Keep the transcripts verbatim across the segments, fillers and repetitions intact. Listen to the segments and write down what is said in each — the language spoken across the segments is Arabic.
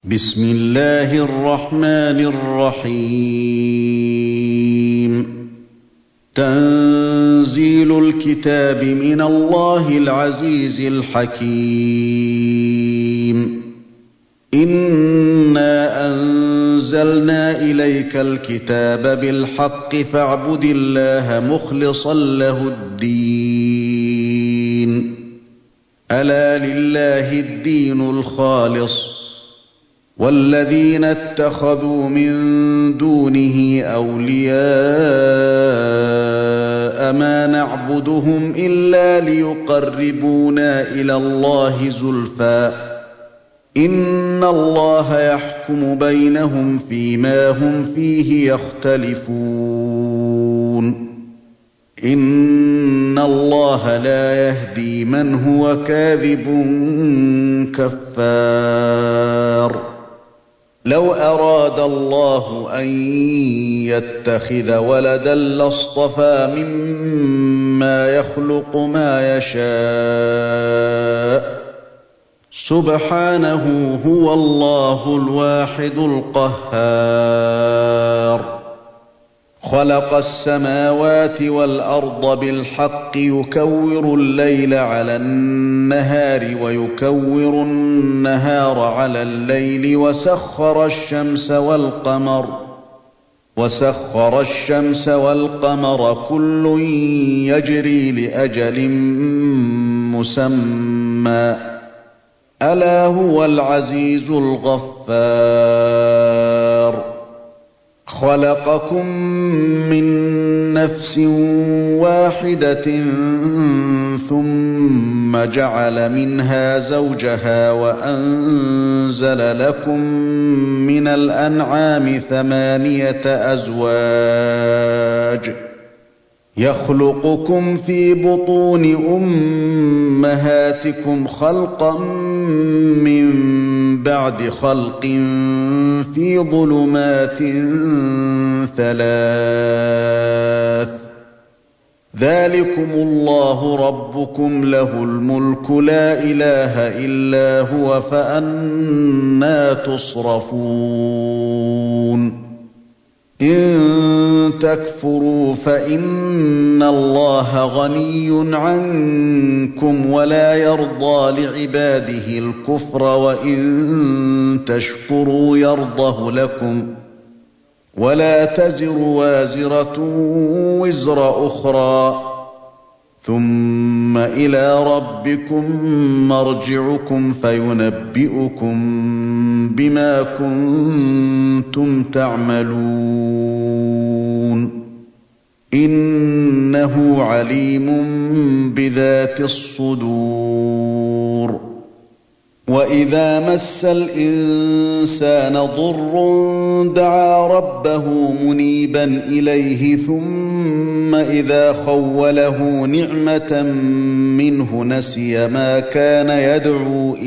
بسم الله الرحمن الرحيم تنزيل الكتاب من الله العزيز الحكيم إنا أنزلنا إليك الكتاب بالحق فاعبد الله مخلصا له الدين ألا لله الدين الخالص والذين اتخذوا من دونه أولياء ما نعبدهم إلا ليقربونا إلى الله زلفى إن الله يحكم بينهم فيما هم فيه يختلفون إن الله لا يهدي من هو كاذب كفار لو أراد الله أن يتخذ ولدا لاصطفى مما يخلق ما يشاء سبحانه هو الله الواحد القهار خلق السماوات والأرض بالحق يكور الليل على النهار ويكور النهار على الليل وسخر الشمس والقمر وسخر الشمس والقمر كل يجري لأجل مسمى ألا هو العزيز الغفار خلقكم من نفس واحدة ثم جعل منها زوجها وأنزل لكم من الأنعام ثمانية أزواج يخلقكم في بطون أمهاتكم خلقا من بعد خلق في ظلمات ثلاث ذلكم الله ربكم له الملك لا إله إلا هو فأنى تصرفون إن تكفروا فإن الله غني عنكم ولا يرضى لعباده الكفر وإن تشكروا يرضه لكم ولا تزر وازرة وزر أخرى ثم إلى ربكم مرجعكم فينبئكم بما كنتم تعملون إنه عليم بذات الصدور وإذا مس الإنسان ضر دعا ربه منيبا إليه ثم إذا خوله نعمة منه نسي ما كان يدعو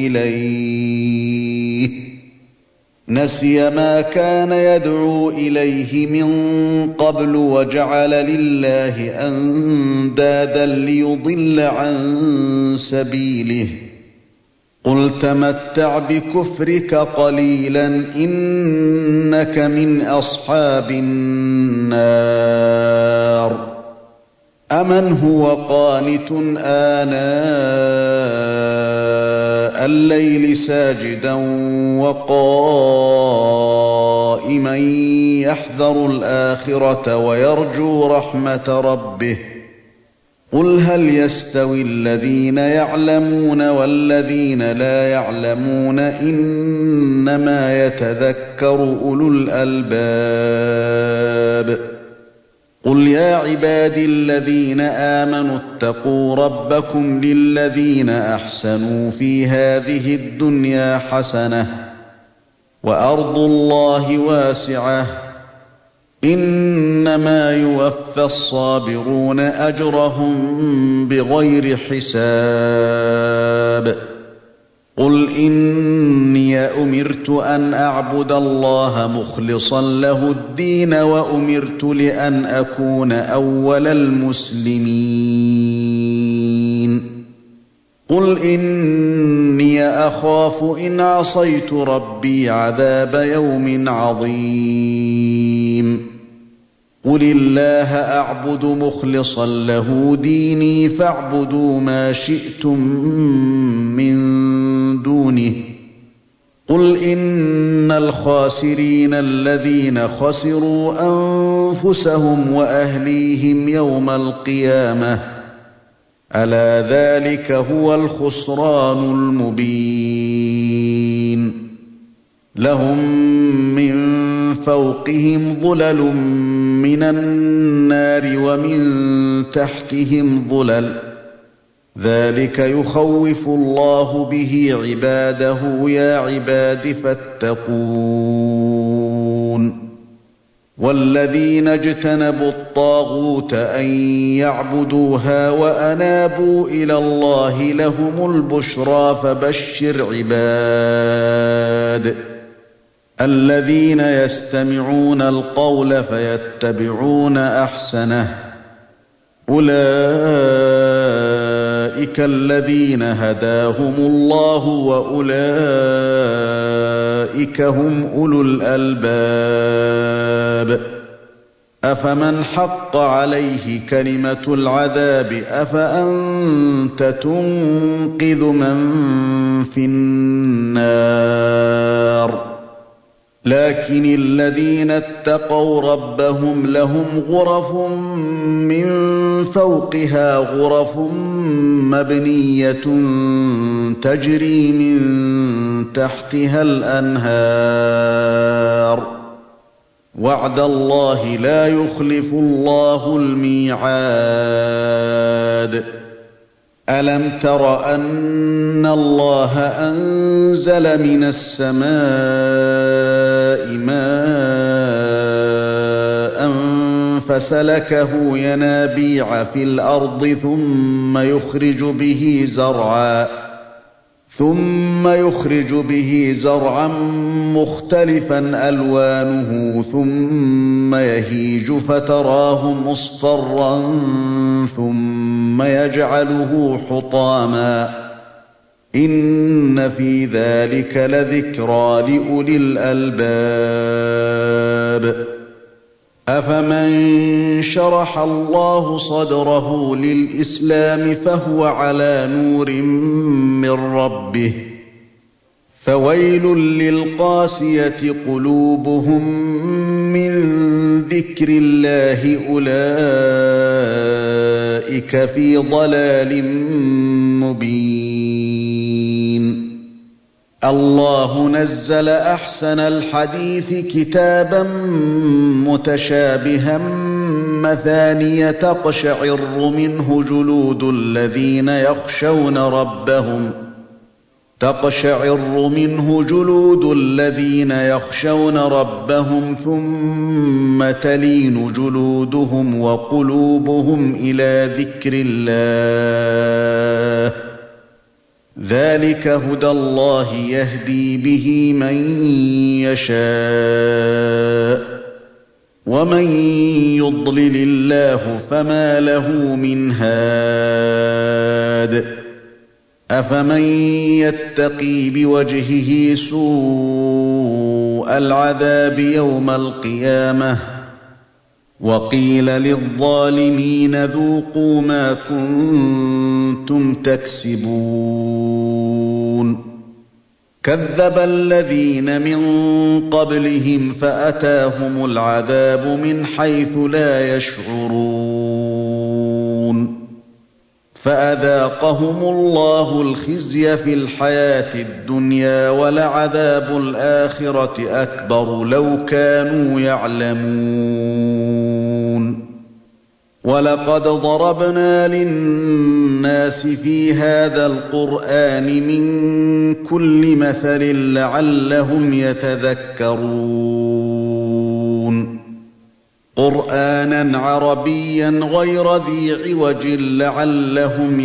إليه نسي ما كان يدعو إليه من قبل وجعل لله أندادا ليضل عن سبيله قل تمتع بكفرك قليلا إنك من أصحاب النار أمن هو قانت آناء الليل ساجدا وقائما يحذر الآخرة ويرجو رحمة ربه قل هل يستوي الذين يعلمون والذين لا يعلمون إنما يتذكر أولو الألباب قل يا عبادي الذين آمنوا اتقوا ربكم للذين أحسنوا في هذه الدنيا حسنة وأرض الله واسعة إنما يوفى الصابرون أجرهم بغير حساب قل إني أمرت أن أعبد الله مخلصا له الدين وأمرت لأن أكون أول المسلمين قُلْ إِنِّي أَخَافُ إِنْ عَصَيْتُ رَبِّي عَذَابَ يَوْمٍ عَظِيمٍ قُلِ اللَّهَ أَعْبُدُ مُخْلِصًا لَّهُ دِينِي فَاعْبُدُوا مَا شِئْتُم مِّن دُونِهِ قُلْ إِنَّ الْخَاسِرِينَ الَّذِينَ خَسِرُوا أَنفُسَهُمْ وَأَهْلِيهِمْ يَوْمَ الْقِيَامَةِ أَلَا ذَلِكَ هُوَ الْخُسْرَانُ الْمُبِينُ لَهُم مِّن فَوْقِهِمْ ظُلَلٌ مِّنَ النَّارِ وَمِن تَحْتِهِمْ ظُلَلٌ ذَلِكَ يُخَوِّفُ اللَّهُ بِهِ عِبَادَهُ يَا عِبَادِ فَاتَّقُونِ وَالَّذِينَ اجْتَنَبُوا الطَّاغُوتَ أَن يَعْبُدُوهَا وَأَنَابُوا إِلَى اللَّهِ لَهُمُ الْبُشْرَىٰ فَبَشِّرْ عِبَادِ الَّذِينَ يَسْتَمِعُونَ الْقَوْلَ فَيَتَّبِعُونَ أَحْسَنَهُ أُولَٰئِكَ الَّذِينَ هَدَاهُمُ اللَّهُ وَأُولَٰئِكَ هُمْ أُولُو الْأَلْبَابِ أَفَمَنْ حَقَّ عَلَيْهِ كَلِمَةُ الْعَذَابِ أَفَأَنتَ تُنقِذُ مَن فِي النَّارِ لَٰكِنِ الَّذِينَ اتَّقَوْا رَبَّهُمْ لَهُمْ غُرَفٌ مِّن فَوْقِهَا غُرَفٌ مَّبْنِيَّةٌ تَجْرِي مِن تَحْتِهَا الْأَنْهَارُ ۖ وَعْدَ اللَّهِ لَا يُخْلِفُ اللَّهُ الْمِيعَادَ أَلَمْ تَرَ أَنَّ اللَّهَ أَنزَلَ مِنَ السَّمَاءِ مَاءً فَسَلَكَهُ يَنَابِيعَ فِي الْأَرْضِ ثُمَّ يُخْرِجُ بِهِ زَرْعًا ثُمَّ يُخْرِجُ بِهِ زَرْعًا مُخْتَلِفًا أَلْوَانُهُ ثُمَّ يَهِيجُ فَتَرَاهُ مُصْفَرًّا ثُمَّ يَجْعَلُهُ حُطَامًا إِنَّ فِي ذَلِكَ لَذِكْرَىٰ لِأُولِي الْأَلْبَابِ أَفَمَن شَرَحَ اللَّهُ صَدْرَهُ لِلْإِسْلَامِ فَهُوَ عَلَىٰ نُورٍ مِّن رَّبِّهِ فَوَيْلٌ لِّلْقَاسِيَةِ قُلُوبُهُم مِّن ذِكْرِ اللَّهِ أُولَٰئِكَ فِي ضَلَالٍ مُّبِينٍ اللَّهُ نَزَّلَ أَحْسَنَ الْحَدِيثِ كِتَابًا مُّتَشَابِهًا مَّثَانِيَ تَقْشَعِرُّ مِنْهُ جُلُودُ الَّذِينَ يَخْشَوْنَ رَبَّهُمْ تَقْشَعِرُّ مِنْهُ جُلُودُ الَّذِينَ يَخْشَوْنَ رَبَّهُمْ ثُمَّ تَلِينُ جُلُودُهُمْ وَقُلُوبُهُمْ إِلَىٰ ذِكْرِ اللَّهِ ذَلِكَ هُدَى اللَّهِ يَهْدِي بِهِ مَن يَشَاءُ وَمَن يُضْلِلِ اللَّهُ فَمَا لَهُ مِنْ هَادٍ أَفَمَن يَتَّقِي بِوَجْهِهِ سُوءَ الْعَذَابِ يَوْمَ الْقِيَامَةِ وَقِيلَ لِلظَّالِمِينَ ذُوقُوا مَا كُنتُمْ تَكْسِبُونَ كَذَّبَ الَّذِينَ مِن قَبْلِهِمْ فَأَتَاهُمُ الْعَذَابُ مِنْ حَيْثُ لَا يَشْعُرُونَ فَأَذَاقَهُمُ اللَّهُ الْخِزْيَ فِي الْحَيَاةِ الدُّنْيَا وَلَعَذَابُ الْآخِرَةِ أَكْبَرُ لَوْ كَانُوا يَعْلَمُونَ وَلَقَدْ ضَرَبْنَا لِلنَّاسِ فِي هَذَا الْقُرْآنِ مِنْ كُلِّ مَثَلٍ لَعَلَّهُمْ يَتَذَكَّرُونَ قُرْآنًا عَرَبِيًّا غَيْرَ ذِي عِوَجٍ لَعَلَّهُمْ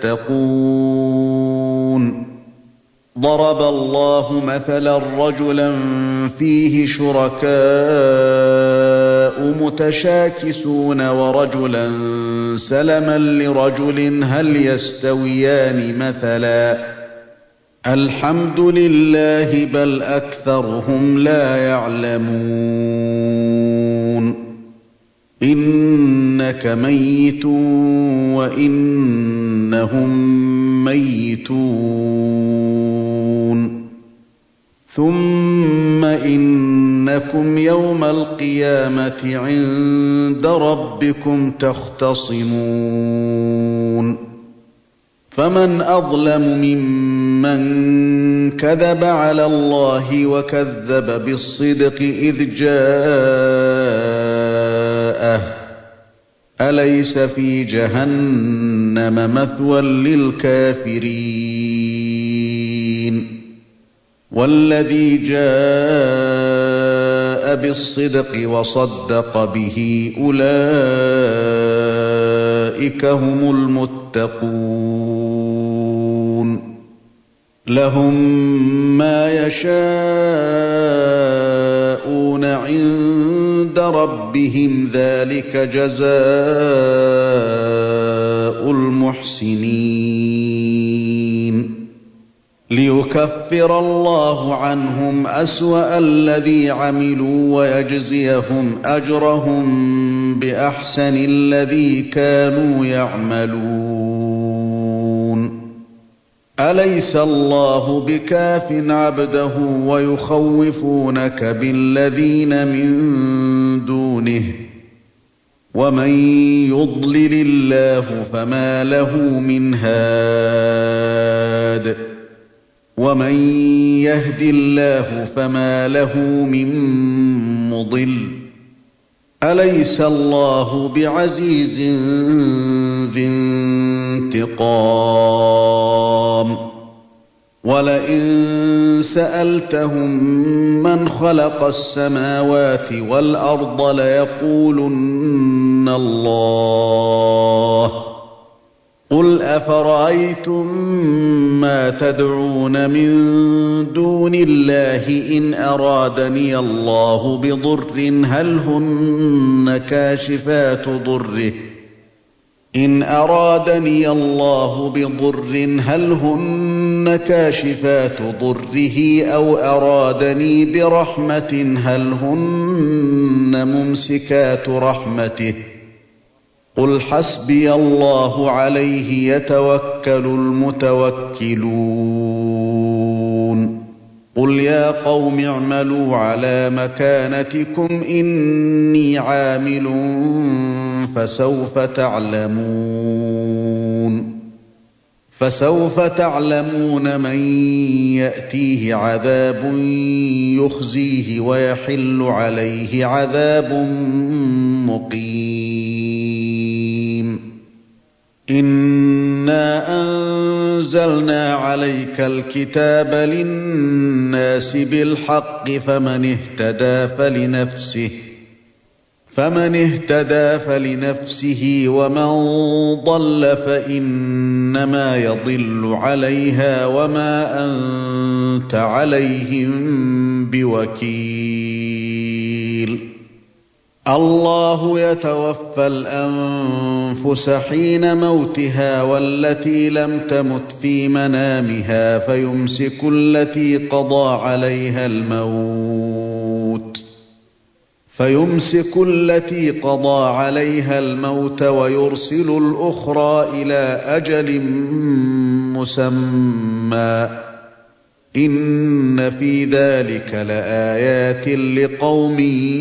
يَتَّقُونَ ضَرَبَ اللَّهُ مَثَلًا رَجُلًا فِيهِ شُرَكَاءُ متشاكسون ورجلا سلما لرجل هل يستويان مثلا الحمد لله بل أكثرهم لا يعلمون إنك ميت وإنهم ميتون ثم إنكم يوم القيامة عند ربكم تختصمون فمن أظلم ممن كذب على الله وكذب بالصدق إذ جاءه أليس في جهنم مثوى للكافرين والذي جاء بالصدق وصدق به أولئك هم المتقون لهم ما يشاءون عند ربهم ذلك جزاء المحسنين ليكفر الله عنهم أسوأ الذي عملوا ويجزيهم أجرهم بأحسن الذي كانوا يعملون أليس الله بكاف عبده ويخوفونك بالذين من دونه ومن يضلل الله فما له من هاد ومن يهد الله فما له من مضل أليس الله بعزيز ذي انتقام ولئن سألتهم من خلق السماوات والأرض ليقولن الله قل أفرأيتم ما تدعون من دون الله إن أرادني الله بضر هل هن كاشفات ضره إن أرادني الله بضر هل هن كاشفات ضره أو أرادني برحمة هل هن ممسكات رحمته قل حسبي الله عليه يتوكل المتوكلون قل يا قوم اعملوا على مكانتكم إني عامل فسوف تعلمون فسوف تعلمون من يأتيه عذاب يخزيه ويحل عليه عذاب مقيم إنا أنزلنا عليك الكتاب للناس بالحق فمن اهتدى فلنفسه فمن اهتدى فلنفسه ومن ضل فإنما يضل عليها وما أنت عليهم بوكيل الله يتوفى الأنفس حين موتها والتي لم تمت في منامها فيمسك التي قضى عليها الموت فيمسك التي قضى عليها الموت ويرسل الأخرى إلى أجل مسمى إن في ذلك لآيات لقوم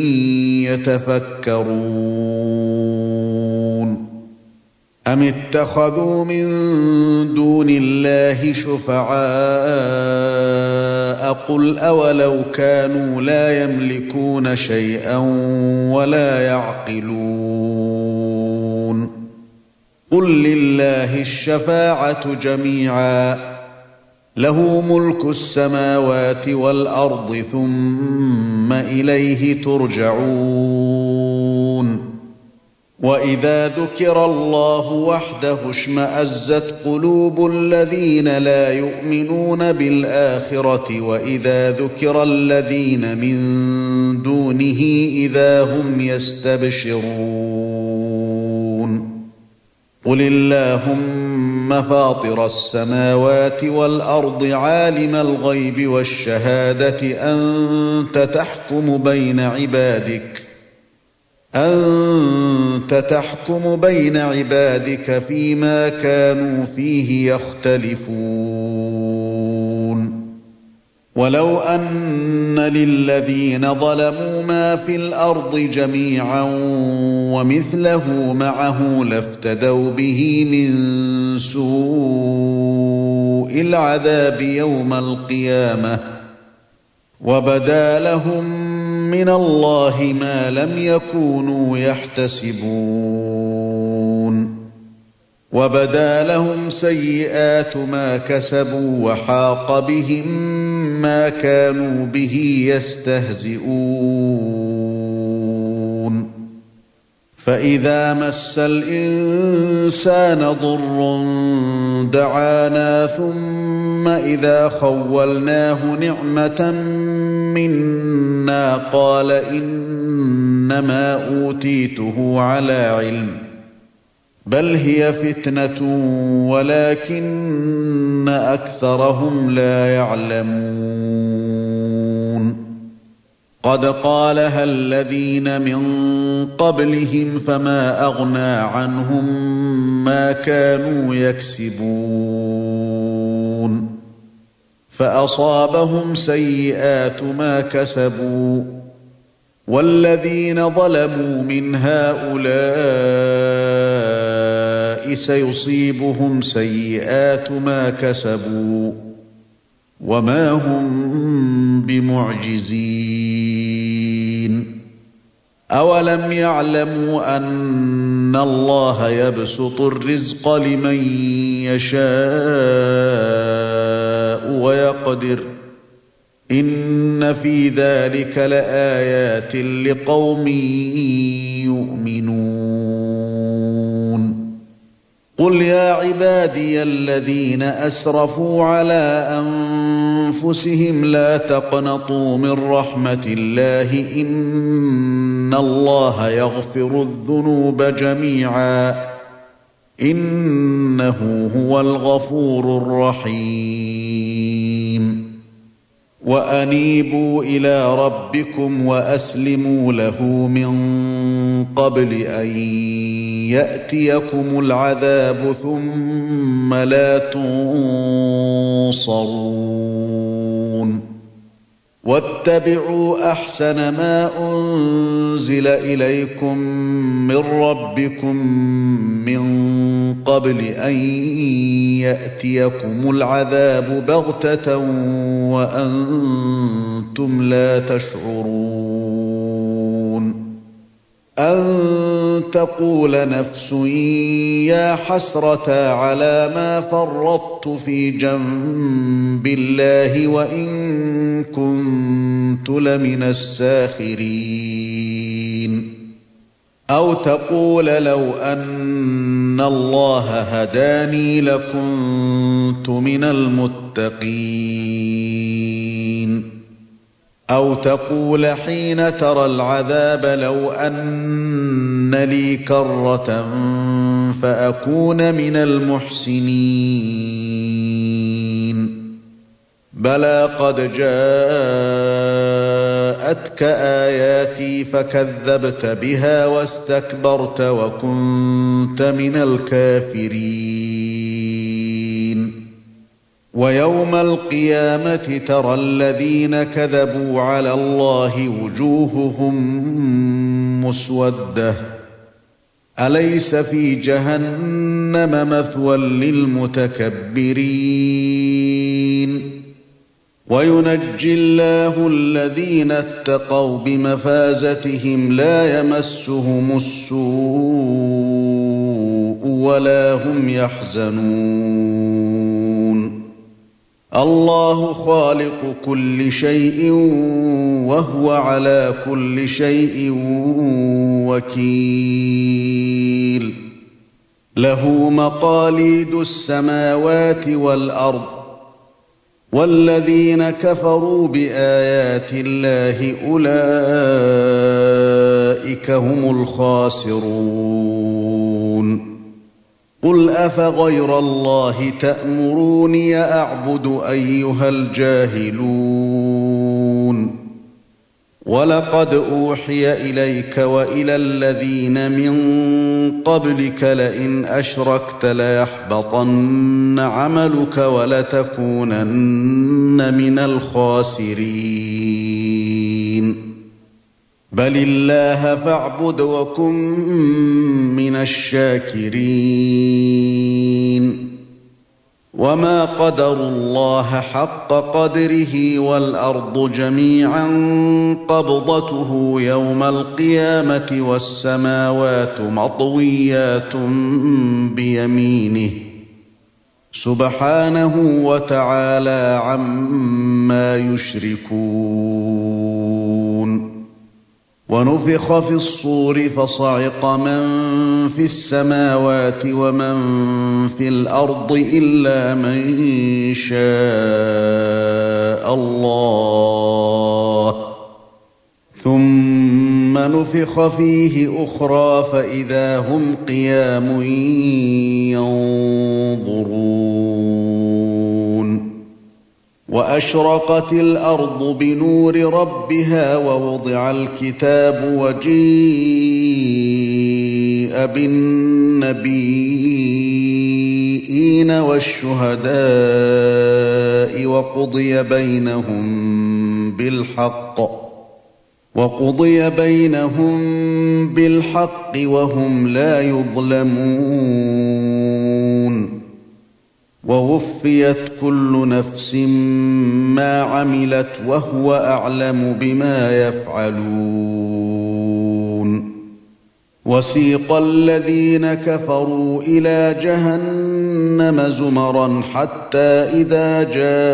يتفكرون أم اتخذوا من دون الله شفعاء قل أولو كانوا لا يملكون شيئا ولا يعقلون قل لله الشفاعة جميعا له ملك السماوات والأرض ثم إليه ترجعون وَإِذَا ذُكِرَ اللَّهُ وَحْدَهُ اشْمَأَزَّتْ قُلُوبُ الَّذِينَ لَا يُؤْمِنُونَ بِالْآخِرَةِ وَإِذَا ذُكِرَ الَّذِينَ مِن دُونِهِ إِذَا هُمْ يَسْتَبْشِرُونَ قُلِ اللَّهُمَّ فَاطِرَ السَّمَاوَاتِ وَالْأَرْضِ عَالِمَ الْغَيْبِ وَالشَّهَادَةِ أَنْتَ تَحْكُمُ بَيْنَ عِبَادِكَ أَنْتَ تَحْكُمُ بَيْنَ عِبَادِكَ فِيمَا كَانُوا فِيهِ يَخْتَلِفُونَ وَلَوْ أَنَّ لِلَّذِينَ ظَلَمُوا مَا فِي الْأَرْضِ جَمِيعًا وَمِثْلَهُ مَعَهُ لَافْتَدَوْا بِهِ مِنْ سُوءِ الْعَذَابِ يَوْمَ الْقِيَامَةِ وَبَدَا لَهُم مِّنَ اللَّهِ مَا لَمْ يَكُونُوا يَحْتَسِبُونَ وَبَدَا لَهُمْ سَيِّئَاتُ مَا كَسَبُوا وَحَاقَ بِهِم مَّا كَانُوا بِهِ يَسْتَهْزِئُونَ فَإِذَا مَسَّ الْإِنسَانَ ضُرٌّ دَعَانَا ثُمَّ إِذَا خَوَّلْنَاهُ نِعْمَةً مِنَّا قَالَ إِنَّمَا أُوتِيتُهُ عَلَىٰ عِلْمٍ بَلْ هِيَ فِتْنَةٌ وَلَٰكِنَّ أَكْثَرَهُمْ لَا يَعْلَمُونَ قَدْ قَالَهَا الَّذِينَ مِن قَبْلِهِمْ فَمَا أَغْنَىٰ عَنْهُم مَّا كَانُوا يَكْسِبُونَ فَأَصَابَهُمْ سَيِّئَاتُ مَا كَسَبُوا وَالَّذِينَ ظَلَمُوا مِنْ هَٰؤُلَاءِ سَيُصِيبُهُمْ سَيِّئَاتُ مَا كَسَبُوا وَمَا هُم بِمُعْجِزِينَ أَوَلَمْ يَعْلَمُوا أَنَّ اللَّهَ يَبْسُطُ الرِّزْقَ لِمَن يَشَاءُ وَيَقْدِرُ إِنَّ فِي ذَلِكَ لَآيَاتٍ لِقَوْمٍ يُؤْمِنُونَ قُلْ يَا عِبَادِيَ الَّذِينَ أَسْرَفُوا عَلَىٰ أَنفُسِهِمْ لَا تَقْنَطُوا مِن رَّحْمَةِ اللَّهِ إِنَّ اللَّهَ يَغْفِرُ الذُّنُوبَ جَمِيعًا إِنَّهُ هُوَ الْغَفُورُ الرَّحِيمُ وَأَنِيبُوا إِلَىٰ رَبِّكُمْ وَأَسْلِمُوا لَهُ مِن قَبْلِ أَن يَأْتِيَكُمُ الْعَذَابُ ثُمَّ لَا تُنصَرُونَ وَاتَّبِعُوا أَحْسَنَ مَا أُنزِلَ إِلَيْكُم مِّن رَّبِّكُم مِّن قَبْلِ أَن يَأْتِيَكُمُ الْعَذَابُ بَغْتَةً وَأَنتُمْ لَا تَشْعُرُونَ أَن تَقُولَ نَفْسٌ يَا حَسْرَتَا عَلَىٰ مَا فَرَّطتُ فِي جَنبِ اللَّهِ وَإِن كُنتُ لَمِنَ السَّاخِرِينَ أَوْ تَقُولَ لَوْ أَنَّ اللَّهَ هَدَانِي لَكُنتُ مِنَ الْمُتَّقِينَ أَوْ تَقُولَ حِينَ تَرَى الْعَذَابَ لَوْ أَنَّ لِي كَرَّةً فَأَكُونَ مِنَ الْمُحْسِنِينَ بَلَىٰ قَدْ جَاءَتْكَ آيَاتِي فَكَذَّبْتَ بِهَا وَاسْتَكْبَرْتَ وَكُنتَ مِنَ الْكَافِرِينَ وَيَوْمَ الْقِيَامَةِ تَرَى الَّذِينَ كَذَبُوا عَلَى اللَّهِ وُجُوهُهُم مُّسْوَدَّةٌ أَلَيْسَ فِي جَهَنَّمَ مَثْوًى لِّلْمُتَكَبِّرِينَ وَيُنَجِّي اللَّهُ الَّذِينَ اتَّقَوْا بِمَفَازَتِهِمْ لَا يَمَسُّهُمُ السُّوءُ وَلَا هُمْ يَحْزَنُونَ اللَّهُ خَالِقُ كُلِّ شَيْءٍ وهو على كل شيء وكيل له مقاليد السماوات والأرض والذين كفروا بآيات الله أولئك هم الخاسرون قل أفغير الله تأمروني أعبد أيها الجاهلون ولقد أوحي إليك وإلى الذين من قبلك لئن أشركت ليحبطن عملك ولتكونن من الخاسرين بل الله فاعبد وكن من الشاكرين وما قدروا الله حق قدره والأرض جميعا قبضته يوم القيامة والسماوات مطويات بيمينه سبحانه وتعالى عما يشركون ونفخ في الصور فصعق من في السماوات ومن في الأرض إلا من شاء الله ثم نفخ فيه أخرى فإذا هم قيام ينظرون وأشرقت الأرض بنور ربها ووضع الكتاب وجيء بالنبيين والشهداء وقضي بينهم بالحق وقضي بينهم بالحق وهم لا يظلمون ووفيت كل نفس ما عملت وهو أعلم بما يفعلون وسيق الذين كفروا إلى جهنم زمرا حتى إذا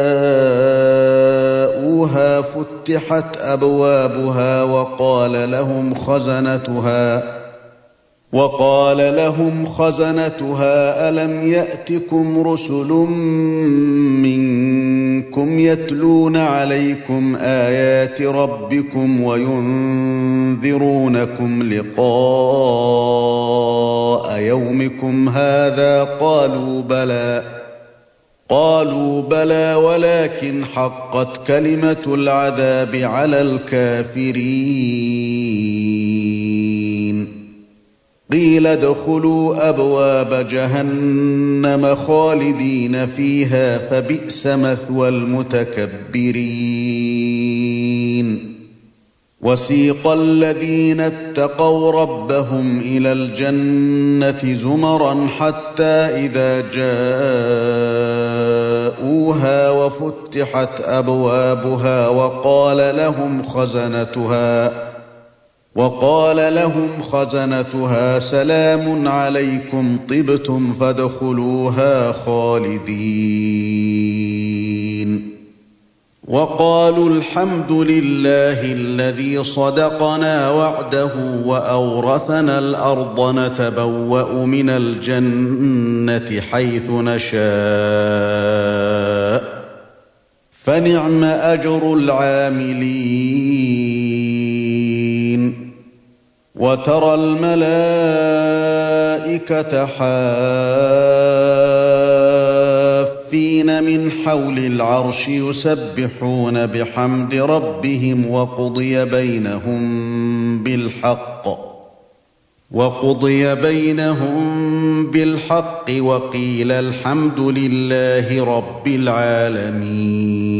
جاءوها فتحت أبوابها وقال لهم خزنتها وقال لهم خزنتها ألم يأتكم رسل منكم يتلون عليكم آيات ربكم وينذرونكم لقاء يومكم هذا قالوا بلى قالوا بلى ولكن حقت كلمة العذاب على الكافرين قيل ادخلوا أبواب جهنم خالدين فيها فبئس مثوى المتكبرين وسيق الذين اتقوا ربهم إلى الجنة زمرا حتى إذا جاءوها وفتحت أبوابها وقال لهم خزنتها وقال لهم خزنتها سلام عليكم طبتم فادخلوها خالدين وقالوا الحمد لله الذي صدقنا وعده وأورثنا الأرض نتبوأ من الجنة حيث نشاء فنعم أجر العاملين وترى الملائكة حافين من حول العرش يسبحون بحمد ربهم وقضي بينهم بالحق وقضي بينهم بالحق وقيل الحمد لله رب العالمين